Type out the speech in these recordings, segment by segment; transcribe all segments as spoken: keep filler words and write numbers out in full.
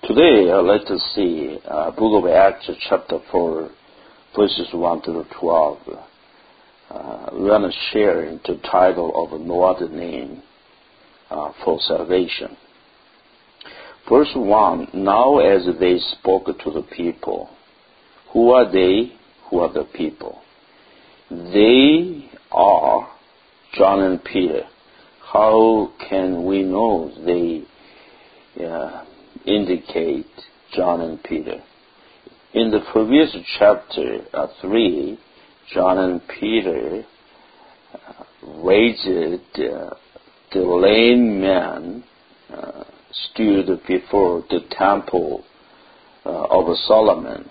Today, uh, let us see uh, Book of Acts, chapter four, verses one to twelve. Uh, we want to share the title of No Other Name uh, for Salvation. Verse one, now as they spoke to the people, who are they? Who are the people? They are John and Peter. How can we know they uh, indicate John and Peter? In the previous chapter uh, three, John and Peter uh, raised uh, the lame man uh, stood before the temple uh, of Solomon,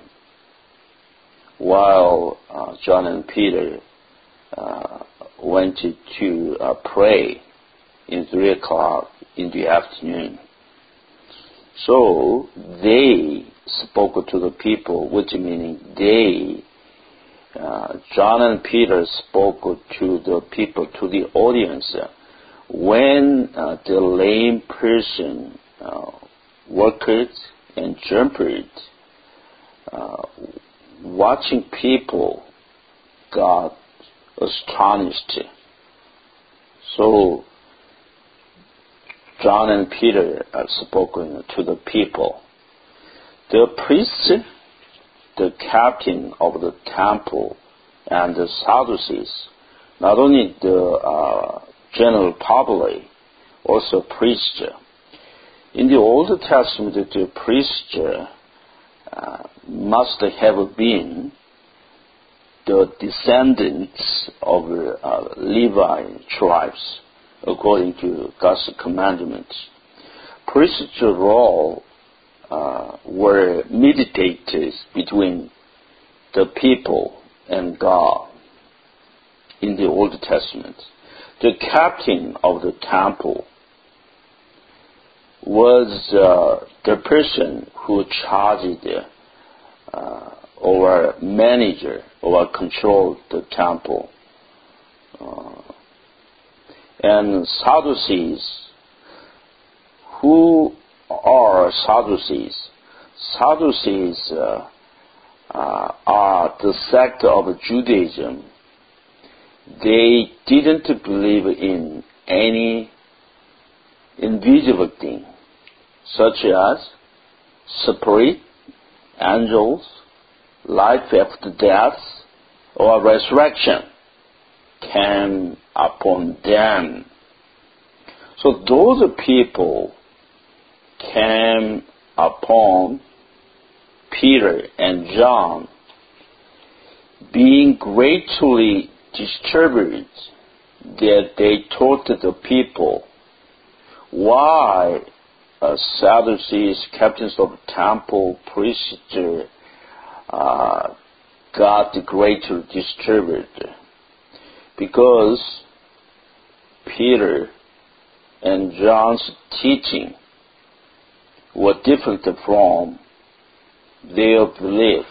while uh, John and Peter uh, went to uh, pray in three o'clock in the afternoon. So they spoke to the people, which meaning they, uh, John and Peter spoke to the people, to the audience, uh, when uh, the lame person uh, walked and jumped, uh, watching people got astonished. So John and Peter are spoken to the people. The priests, the captain of the temple, and the Sadducees, not only the uh, general public, also priests. In the Old Testament, the priests uh, must have been the descendants of uh, Levi tribes, according to God's commandments. Priests' role uh, were mediators between the people and God in the Old Testament. The captain of the temple was uh, the person who charged uh, or manager or controlled the temple. Uh, and Sadducees, who are Sadducees? Sadducees uh, uh, are the sect of Judaism. They didn't believe in any invisible thing, such as spirit, angels, life after death, or resurrection came upon them. So those people came upon Peter and John, being greatly disturbed that they taught the people why uh, Sadducees, captains of temple, priests, uh, got greatly disturbed, because Peter and John's teaching were different from their belief.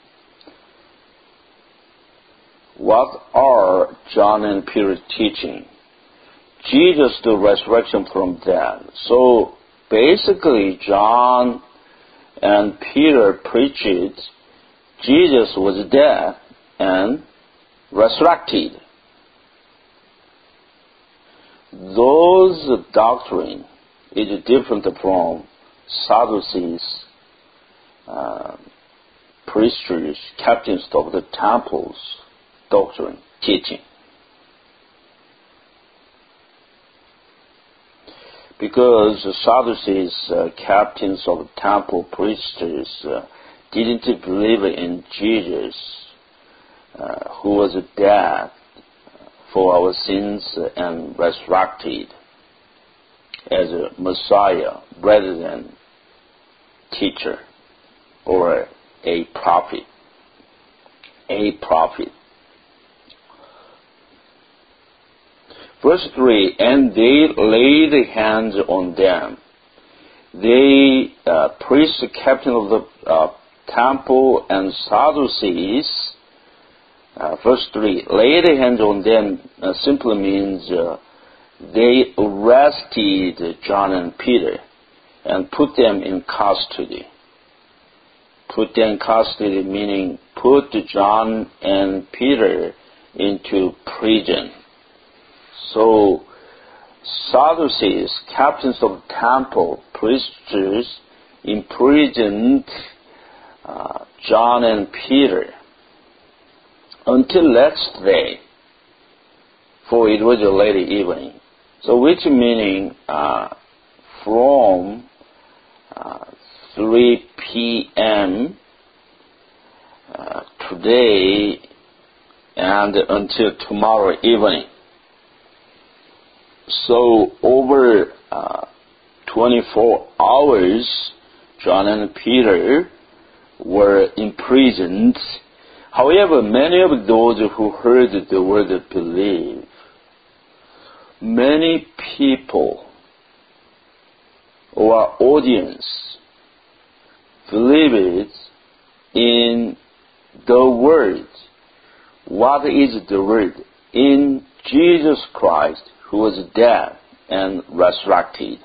What are John and Peter's teaching? Jesus, the resurrection from death. So basically, John and Peter preached Jesus was dead and resurrected. Those doctrine is different from Sadducees, uh, priests, captains of the temples doctrine, teaching. Because the Sadducees, uh, captains of the temple, priests, uh, didn't believe in Jesus, uh, who was dead for our sins and resurrected as a Messiah rather than teacher or a prophet. A prophet. Verse three, and they laid hands on them. They, uh, priests, captain of the uh, temple, and Sadducees, uh, verse three, laid hands on them uh, simply means uh, they arrested John and Peter and put them in custody. Put them in custody meaning put John and Peter into prison. So Sadducees, captains of temple, priests, imprisoned uh, John and Peter until next day, for it was a late evening. So which meaning uh, from uh, three p.m. Uh, today and until tomorrow evening. So over uh, twenty-four hours, John and Peter were imprisoned. However, many of those who heard the word believed. Many people or audience believed in the word. What is the word? In Jesus Christ, who was dead and resurrected.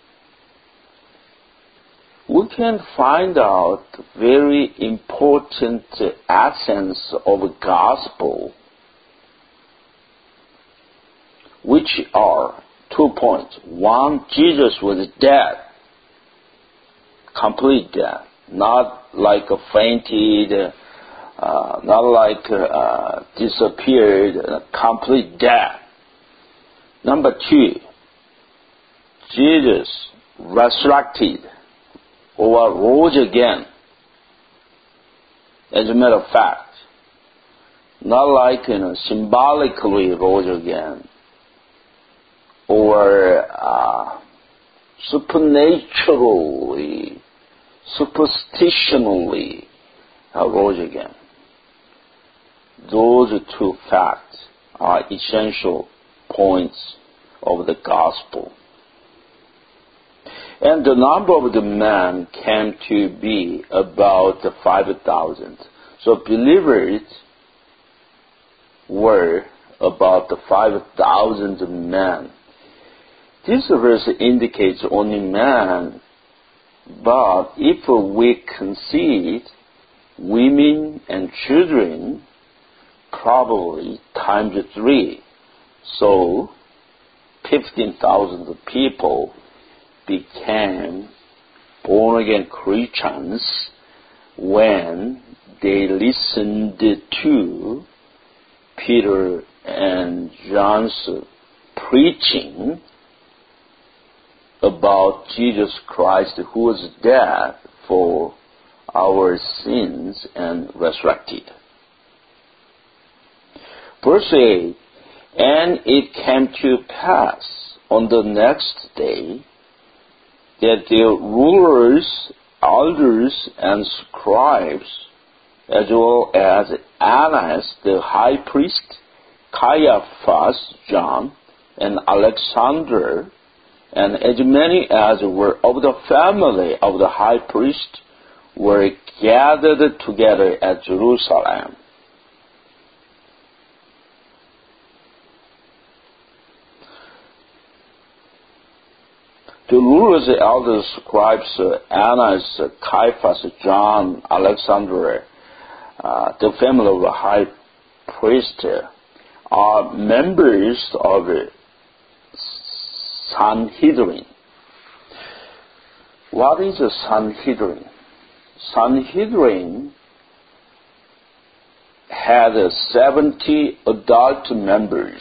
We can find out very important essence of gospel, which are two points. One, Jesus was dead, complete death, not like a fainted, uh, not like uh, disappeared, uh, complete death. Number two, Jesus resurrected or rose again. As a matter of fact, not like you know symbolically rose again or uh, supernaturally, superstitionally uh, rose again. Those two facts are essential points of the gospel. And the number of the men came to be about five thousand. So believers were about five thousand men. This verse indicates only men, but if we concede women and children, probably times three. So fifteen thousand people became born-again Christians when they listened to Peter and John's preaching about Jesus Christ, who was dead for our sins and resurrected. Verse eight, and it came to pass on the next day that the rulers, elders, and scribes, as well as Annas the high priest, Caiaphas, John, and Alexander, and as many as were of the family of the high priest, were gathered together at Jerusalem. The rulers, elders, scribes, Annas, Caiaphas, John, Alexander, uh, the family of the high priest, are members of Sanhedrin. What is a Sanhedrin? Sanhedrin had seventy adult members.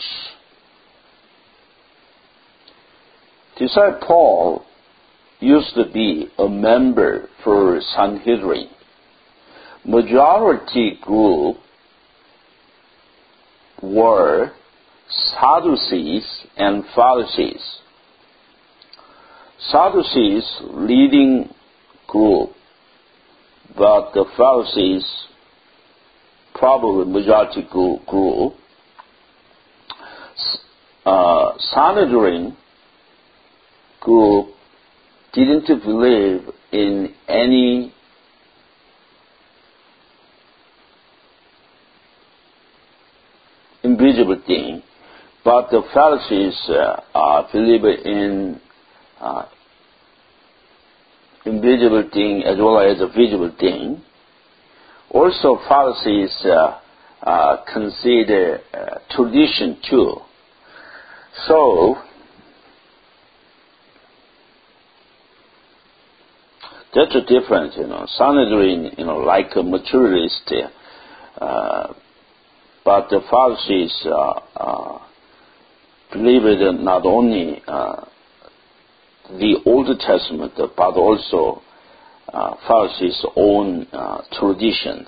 Disciple Paul used to be a member for Sanhedrin. Majority group were Sadducees and Pharisees. Sadducees leading group, but the Pharisees probably majority group. group. Uh, Sanhedrin group didn't believe in any invisible thing, but the Pharisees uh, uh, believe in uh, invisible thing as well as a visible thing. Also, Pharisees uh, uh, consider uh, tradition too. So, that's a difference, you know. Sanhedrin, you know, like a materialist, uh, but the Pharisees uh, uh, believed not only uh, the Old Testament, but also uh, Pharisees' own uh, traditions.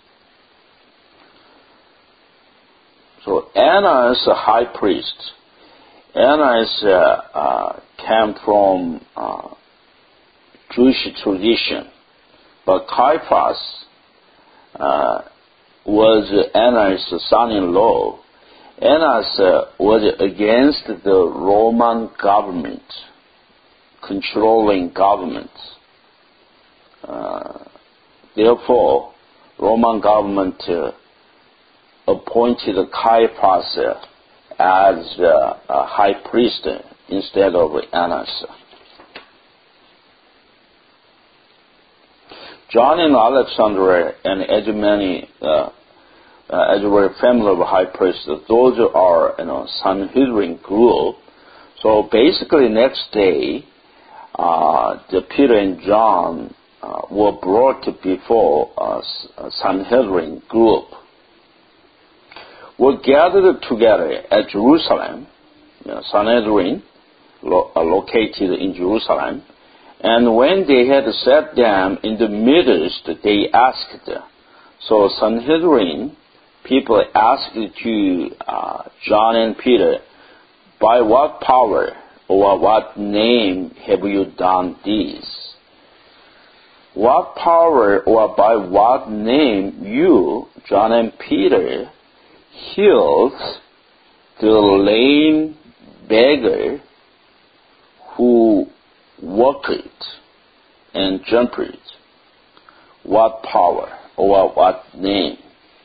So Annas, a high priest, Annas uh, uh, came from uh, Jewish tradition, but Caiaphas uh, was Annas' son-in-law. Annas uh, was against the Roman government, controlling government. Uh, therefore, Roman government uh, appointed Caiaphas uh, as uh, a high priest instead of Annas. John and Alexander, and as many uh, uh, as were family of high priests, those are, you know, Sanhedrin group. So basically, next day, uh, the Peter and John uh, were brought before a Sanhedrin group. Were gathered together at Jerusalem, you know, Sanhedrin, lo- uh, located in Jerusalem. And when they had sat down in the midst, they asked. So Sanhedrin people asked to uh, John and Peter, by what power or what name have you done this? What power or by what name you, John and Peter, healed the lame beggar who walked and jumped? What power or what name?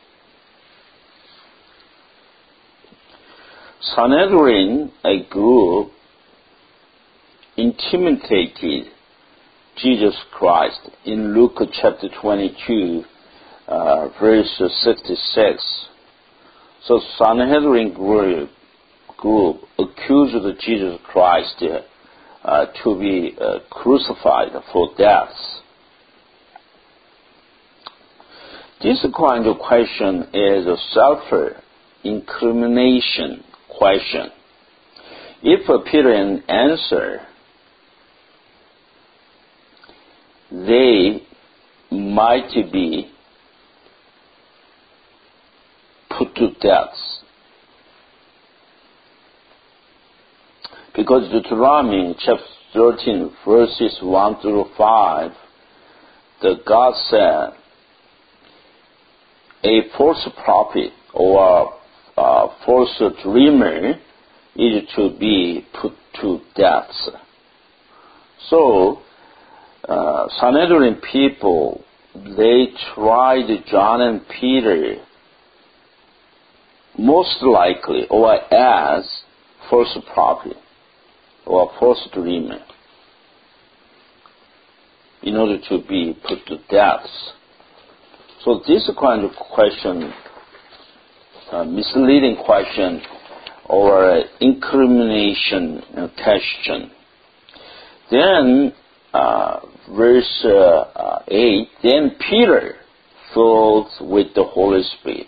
Sanhedrin, a group, intimidated Jesus Christ in Luke chapter twenty-two, uh, verse sixty-six. So Sanhedrin group, group accused Jesus Christ uh, to be uh, crucified for death. This kind of question is a self-incrimination question. If Peter and answer, they might be put to death. Because Deuteronomy chapter thirteen, verses one through five, the God said, a false prophet or a false dreamer is to be put to death. So, uh, Sanhedrin people, they tried John and Peter most likely or as false prophet or false dreamer in order to be put to death. So this kind of question, uh, misleading question or incrimination question. Then uh, verse uh, eight, then Peter filled with the Holy Spirit.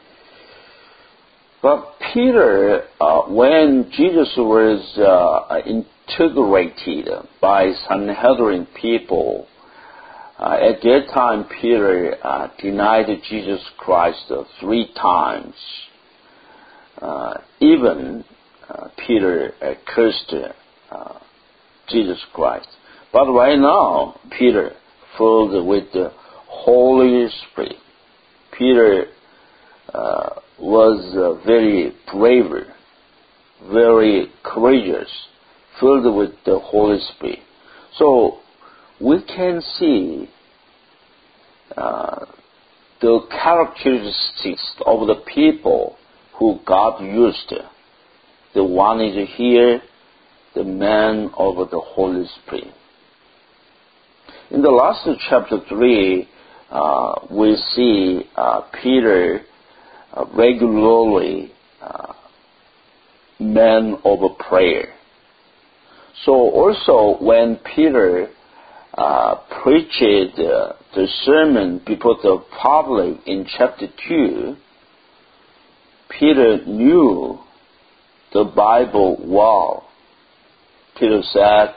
But Peter, uh, when Jesus was uh, integrated by Sanhedrin people, uh, at that time Peter uh, denied Jesus Christ uh, three times. Uh, even uh, Peter uh, cursed uh, Jesus Christ. But right now, Peter, filled with the Holy Spirit, Peter uh, was uh, very brave, very courageous, filled with the Holy Spirit. So we can see uh, the characteristics of the people who God used. The one is here, the man of the Holy Spirit. In the last chapter three, uh, we see uh, Peter uh, regularly uh, man of prayer. So also when Peter uh, preached uh, the sermon before the public in chapter two, Peter knew the Bible well. Peter said,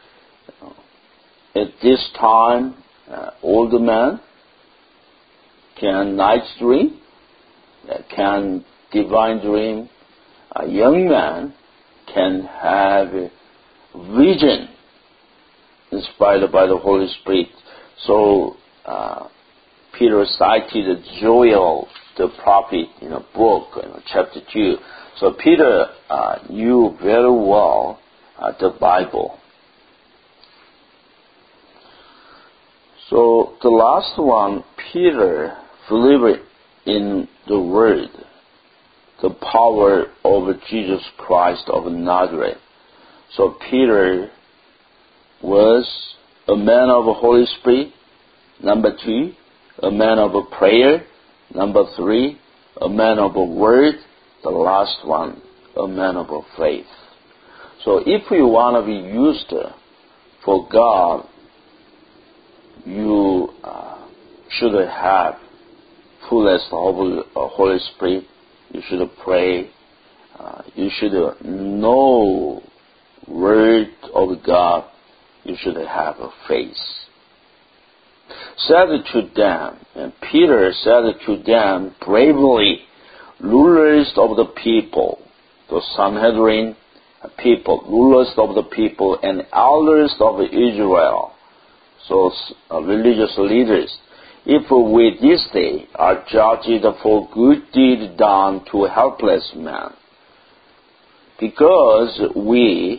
at this time, uh, older man can night's dream, uh, can divine dream. A young man can have a vision inspired by the Holy Spirit. So uh, Peter cited Joel the prophet in a book, in chapter two. So Peter uh, knew very well uh, the Bible. So the last one, Peter believed in the Word, the power of Jesus Christ of Nazareth. So Peter was a man of the Holy Spirit. Number two, a man of prayer. Number three, a man of the Word. The last one, a man of faith. So if you want to be used for God, you uh, should have fullness of the Holy Spirit. You should pray. Uh, you should know Word of God. You should have a faith. Said to them, and Peter said to them bravely, rulers of the people, the Sanhedrin people, rulers of the people, and elders of Israel, so uh, religious leaders, if we this day are judged for good deed done to a helpless man, because we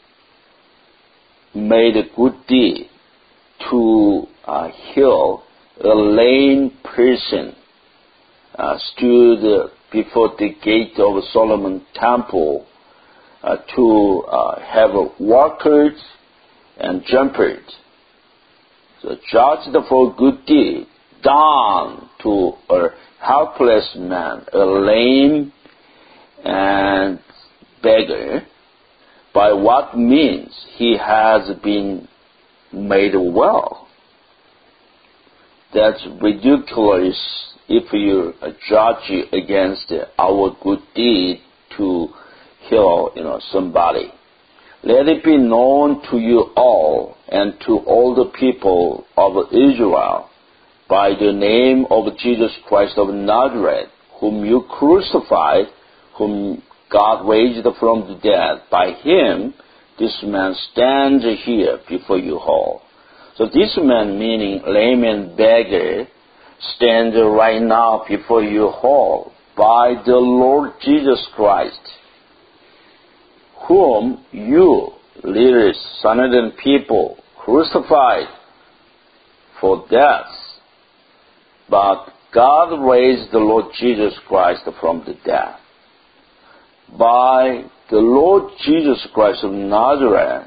made a good deed to uh, heal a lame person, uh, stood before the gate of Solomon temple uh, to uh, have walkers and jumpers. So judged for good deed done to a helpless man, a lame and beggar, by what means he has been made well. That's ridiculous if you judge against our good deed to heal, you know, somebody. Let it be known to you all and to all the people of Israel by the name of Jesus Christ of Nazareth, whom you crucified, whom God raised from the dead. By him, this man stands here before you all. So this man, meaning lame and beggar, stands right now before you all by the Lord Jesus Christ, whom you, leaders, Sanhedrin people, crucified for death. But God raised the Lord Jesus Christ from the dead. By the Lord Jesus Christ of Nazareth,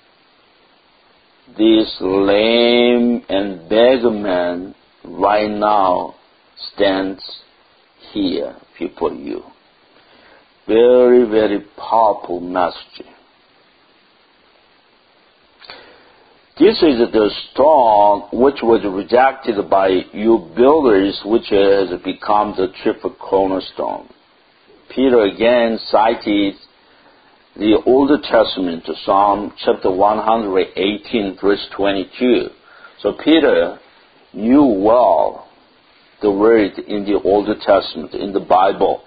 this lame and beggar man right now stands here before you. Very, very powerful message. This is the stone which was rejected by you builders, which has become the chief cornerstone. Peter again cited the Old Testament, Psalm chapter one hundred eighteen, verse twenty-two. So Peter knew well the word in the Old Testament, in the Bible.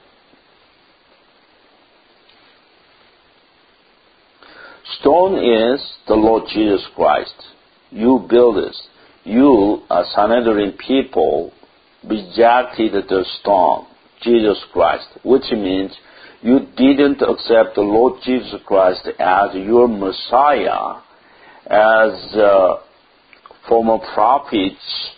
Stone is the Lord Jesus Christ. You builders, you as Sanhedrin people, rejected the stone, Jesus Christ, which means you didn't accept the Lord Jesus Christ as your Messiah, as uh, former prophets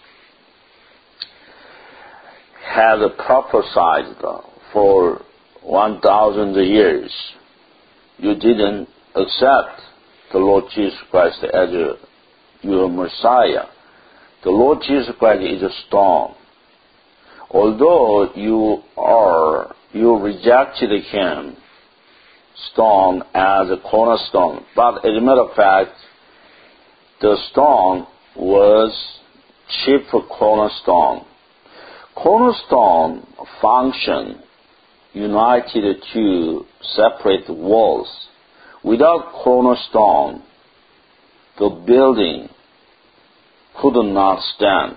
had prophesied for one thousand years. You didn't accept the Lord Jesus Christ as a your Messiah. The Lord Jesus Christ is a stone. Although you are, you rejected him, stone, as a cornerstone, but as a matter of fact, the stone was chief cornerstone. Cornerstone function united two separate walls. Without cornerstone, the building could not stand.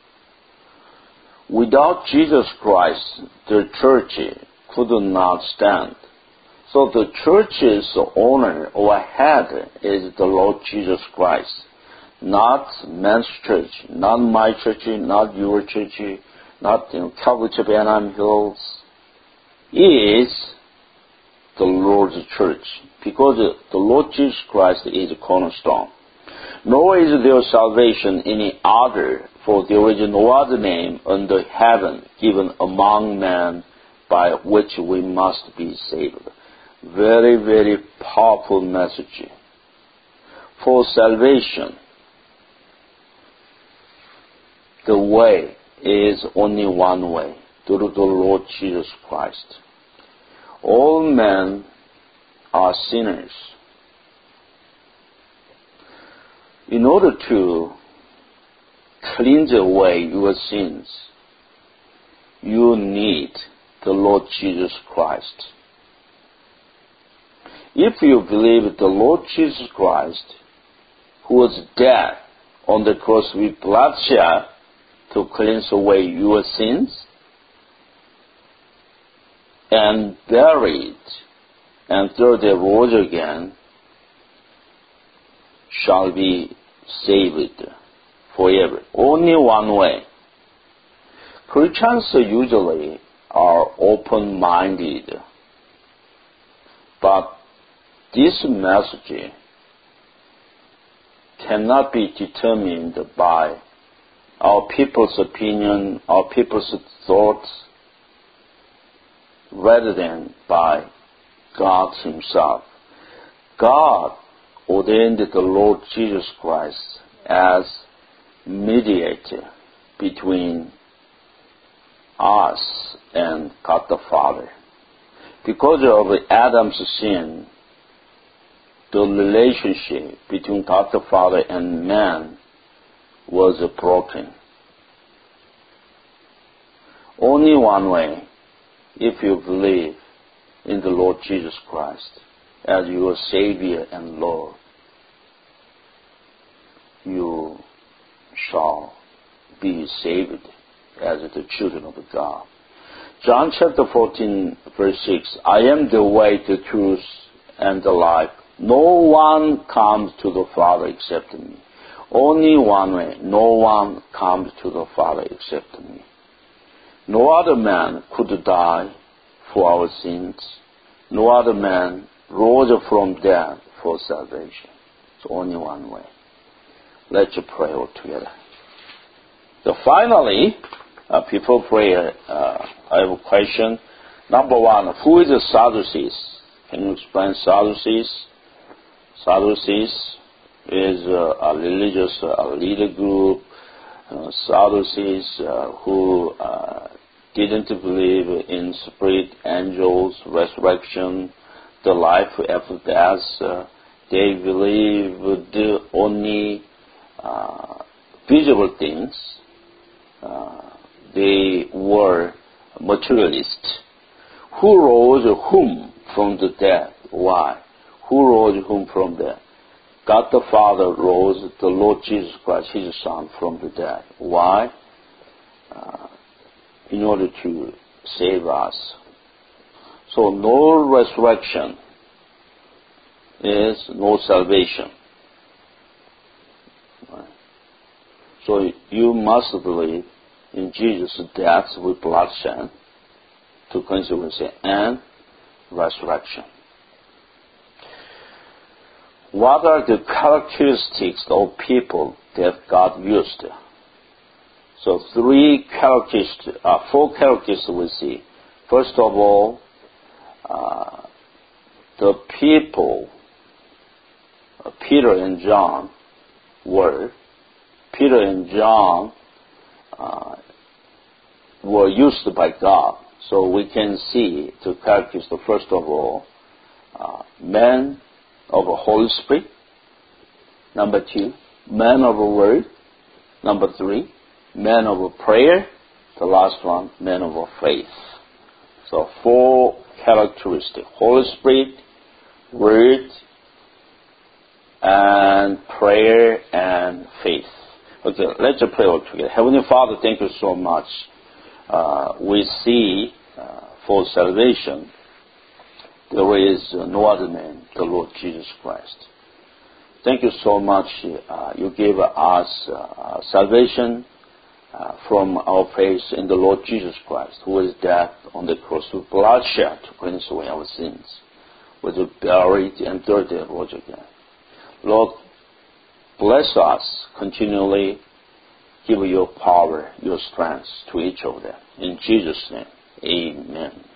Without Jesus Christ, the church could not stand. So the church's owner or head is the Lord Jesus Christ. Not man's church, not my church, not your church, not you know, Calvary Chapel Anaheim Hills. Is the Lord's church, because the Lord Jesus Christ is a cornerstone. Nor is there salvation any other, for there is no other name under heaven given among men by which we must be saved. Very, very powerful message. For salvation, the way is only one way, through the Lord Jesus Christ. All men are sinners. In order to cleanse away your sins, you need the Lord Jesus Christ. If you believe the Lord Jesus Christ, who was dead on the cross with bloodshed to cleanse away your sins, and buried, and third day rose again, shall be saved forever. Only one way. Christians usually are open-minded, but this message cannot be determined by our people's opinion, our people's thoughts, rather than by God himself. God ordained the Lord Jesus Christ as mediator between us and God the Father. Because of Adam's sin, the relationship between God the Father and man was broken. Only one way, if you believe in the Lord Jesus Christ as your Savior and Lord, you shall be saved as the children of God. John chapter fourteen, verse six, I am the way, the truth, and the life. No one comes to the Father except me. Only one way. No one comes to the Father except me. No other man could die for our sins. No other man rose from death for salvation. It's only one way. Let's pray all together. So finally, uh, before prayer, uh, I have a question. Number one, who is the Sadducees? Can you explain Sadducees? Sadducees is uh, a religious uh, leader group. Uh, Sadducees uh, who uh, didn't believe in spirit, angels, resurrection, the life after death. Uh, they believed only uh, visible things. Uh, they were materialists. Who rose whom from the dead? Why? Who rose whom from the dead? God the Father rose the Lord Jesus Christ, His Son, from the dead. Why? Uh, in order to save us. So no resurrection is no salvation. Right? So you must believe in Jesus' death with bloodshed to cleanse your sin and resurrection. What are the characteristics of people that God used? So three characteristics, uh, four characteristics we see. First of all, uh, the people, uh, Peter and John, were. Peter and John uh, were used by God. So we can see the characters, first of all, uh, men of the Holy Spirit. Number two, men of the Word. Number three, men of prayer. The last one, men of faith. So four characteristics: Holy Spirit, Word, and prayer and faith. Okay, let's pray all together. Heavenly Father, thank you so much. Uh, we see uh, for salvation there is no other name, the Lord Jesus Christ. Thank you so much. Uh, you gave us uh, salvation uh, from our faith in the Lord Jesus Christ, who is dead on the cross with bloodshed to cleanse away our sins, was buried and third day rose again. Lord, bless us continually. Give your power, your strength to each of them. In Jesus' name, amen.